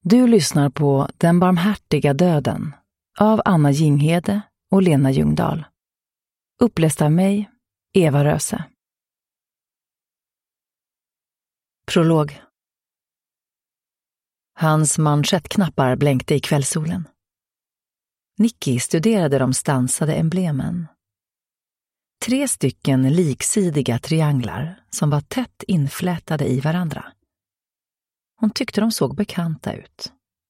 Du lyssnar på Den barmhärtiga döden av Anna Jinghede och Lena Ljungdahl. Uppläst av mig, Eva Röse. Prolog. Hans manschettknappar blänkte i kvällssolen. Nicky studerade de stansade emblemen. 3 stycken liksidiga trianglar som var tätt inflätade i varandra. Hon tyckte de såg bekanta ut.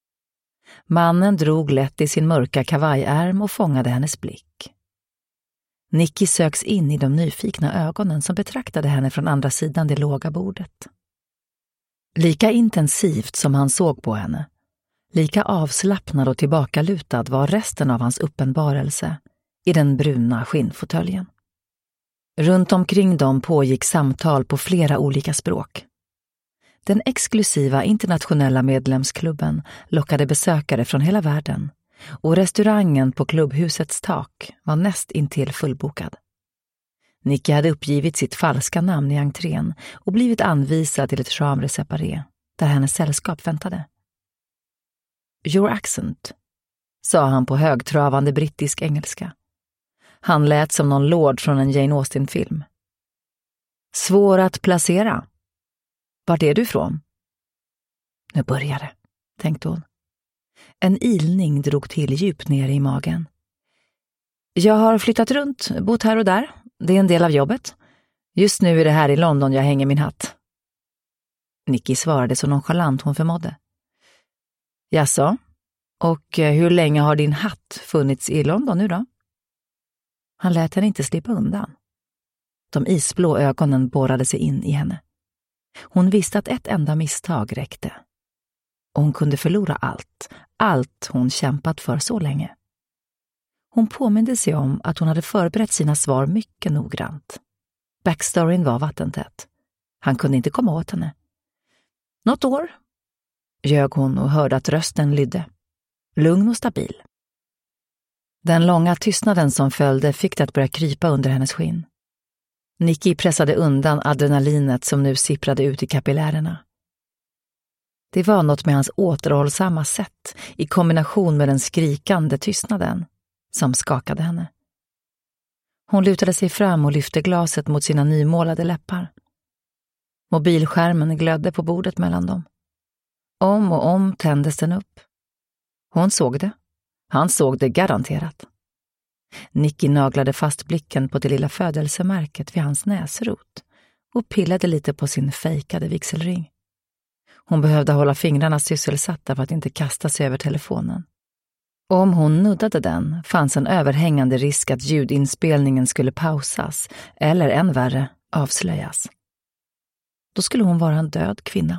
Mannen drog lätt i sin mörka kavajärm och fångade hennes blick. Nicky söks in i de nyfikna ögonen som betraktade henne från andra sidan det låga bordet. Lika intensivt som han såg på henne, lika avslappnad och tillbakalutad var resten av hans uppenbarelse i den bruna skinnfåtöljen. Runt omkring dem pågick samtal på flera olika språk. Den exklusiva internationella medlemsklubben lockade besökare från hela världen och restaurangen på klubbhusets tak var näst intill fullbokad. Nicky hade uppgivit sitt falska namn i entrén och blivit anvisad till ett chambre séparé där hennes sällskap väntade. "Your accent", sa han på högtravande brittisk engelska. Han lät som någon lord från en Jane Austen-film. "Svår att placera. Vart är du ifrån?" Nu börjar det, tänkte hon. En ilning drog till djupt ner i magen. "Jag har flyttat runt, bott här och där. Det är en del av jobbet. Just nu är det här i London jag hänger min hatt." Nicky svarade så nonchalant hon förmådde. "Jaså? Och hur länge har din hatt funnits i London nu då?" Han lät henne inte slippa undan. De isblå ögonen borrade sig in i henne. Hon visste att ett enda misstag räckte. Och hon kunde förlora allt hon kämpat för så länge. Hon påminde sig om att hon hade förberett sina svar mycket noggrant. Backstoryn var vattentät. Han kunde inte komma åt henne. "Något år", ljög hon och hörde att rösten lydde. Lugn och stabil. Den långa tystnaden som följde fick det att börja krypa under hennes skinn. Nicky pressade undan adrenalinet som nu sipprade ut i kapillärerna. Det var något med hans återhållsamma sätt i kombination med den skrikande tystnaden som skakade henne. Hon lutade sig fram och lyfte glaset mot sina nymålade läppar. Mobilskärmen glödde på bordet mellan dem. Om och om tändes den upp. Hon såg det. Han såg det garanterat. Nicky naglade fast blicken på det lilla födelsemärket vid hans näsrot och pillade lite på sin fejkade vigselring. Hon behövde hålla fingrarna sysselsatta för att inte kasta sig över telefonen. Om hon nuddade den fanns en överhängande risk att ljudinspelningen skulle pausas eller än värre avslöjas. Då skulle hon vara en död kvinna.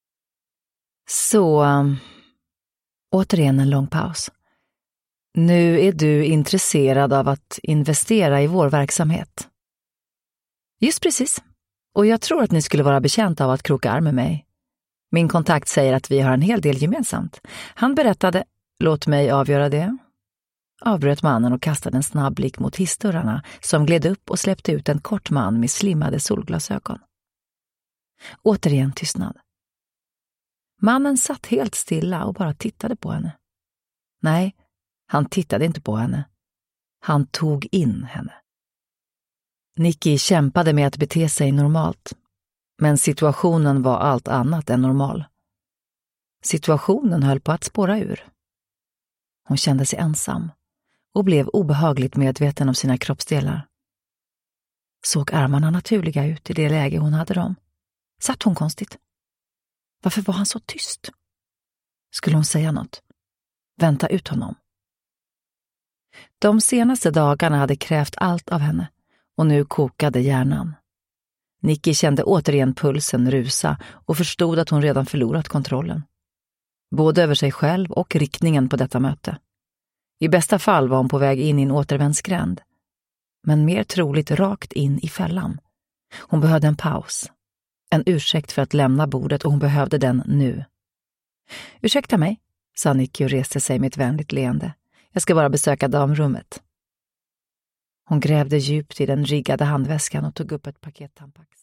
Så, återigen en lång paus. "Nu är du intresserad av att investera i vår verksamhet." "Just precis. Och jag tror att ni skulle vara betjänta av att kroka arm med mig. Min kontakt säger att vi har en hel del gemensamt. Han berättade..." "Låt mig avgöra det", avbröt mannen och kastade en snabb blick mot hissdörrarna som gled upp och släppte ut en kort man med slimmade solglasögon. Återigen tystnad. Mannen satt helt stilla och bara tittade på henne. Nej, han tittade inte på henne. Han tog in henne. Nicky kämpade med att bete sig normalt, men situationen var allt annat än normal. Situationen höll på att spåra ur. Hon kände sig ensam och blev obehagligt medveten om sina kroppsdelar. Såg armarna naturliga ut i det läge hon hade dem? Satt hon konstigt? Varför var han så tyst? Skulle hon säga något? Vänta ut honom? De senaste dagarna hade krävt allt av henne och nu kokade hjärnan. Nicky kände återigen pulsen rusa och förstod att hon redan förlorat kontrollen. Både över sig själv och riktningen på detta möte. I bästa fall var hon på väg in i en återvändsgränd, men mer troligt rakt in i fällan. Hon behövde en paus. En ursäkt för att lämna bordet och hon behövde den nu. "Ursäkta mig", sa Nicky och reste sig med ett vänligt leende. "Jag ska bara besöka damrummet." Hon grävde djupt i den riggade handväskan och tog upp ett paket Tampax.